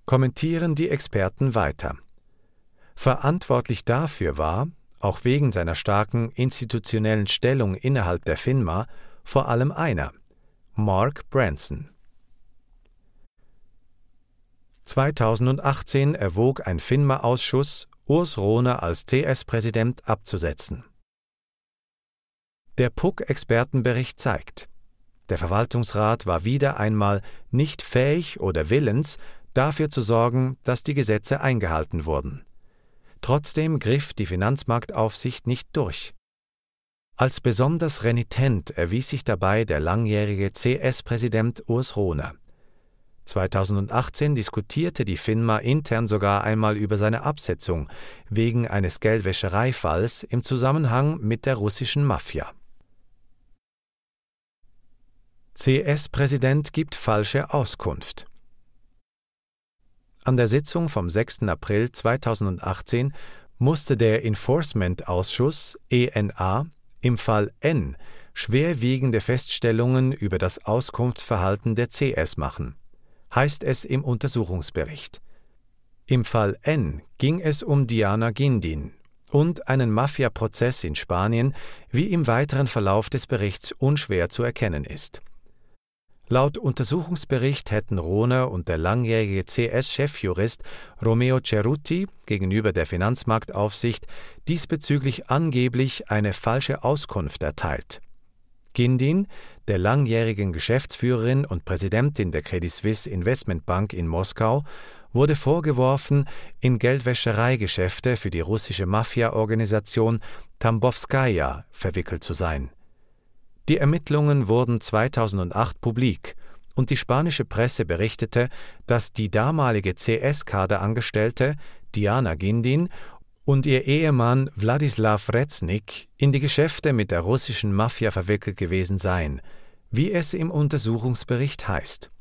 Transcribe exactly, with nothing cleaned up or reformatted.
kommentieren die Experten weiter. Verantwortlich dafür war, auch wegen seiner starken institutionellen Stellung innerhalb der FINMA, vor allem einer: Mark Branson. zweitausendachtzehn erwog ein FINMA-Ausschuss, Urs Rohner als C S-Präsident abzusetzen. Der P U C-Expertenbericht zeigt: Der Verwaltungsrat war wieder einmal nicht fähig oder willens, dafür zu sorgen, dass die Gesetze eingehalten wurden. Trotzdem griff die Finanzmarktaufsicht nicht durch. Als besonders renitent erwies sich dabei der langjährige C S-Präsident Urs Rohner. zweitausendachtzehn diskutierte die FINMA intern sogar einmal über seine Absetzung wegen eines Geldwäschereifalls im Zusammenhang mit der russischen Mafia. C S-Präsident gibt falsche Auskunft. An der Sitzung vom sechsten April zweitausendachtzehn musste der Enforcement-Ausschuss E N A im Fall N schwerwiegende Feststellungen über das Auskunftsverhalten der C S machen, heißt es im Untersuchungsbericht. Im Fall N ging es um Diana Guindin und einen Mafia-Prozess in Spanien, wie im weiteren Verlauf des Berichts unschwer zu erkennen ist. Laut Untersuchungsbericht hätten Rohner und der langjährige C S-Chefjurist Romeo Cerutti gegenüber der Finanzmarktaufsicht diesbezüglich angeblich eine falsche Auskunft erteilt. Guindin, der langjährigen Geschäftsführerin und Präsidentin der Credit Suisse Investmentbank in Moskau, wurde vorgeworfen, in Geldwäschereigeschäfte für die russische Mafia-Organisation Tambowskaja verwickelt zu sein. Die Ermittlungen wurden zweitausendacht publik und die spanische Presse berichtete, dass die damalige C S-Kaderangestellte Diana Guindin und ihr Ehemann Wladislaw Reznik in die Geschäfte mit der russischen Mafia verwickelt gewesen seien, wie es im Untersuchungsbericht heißt.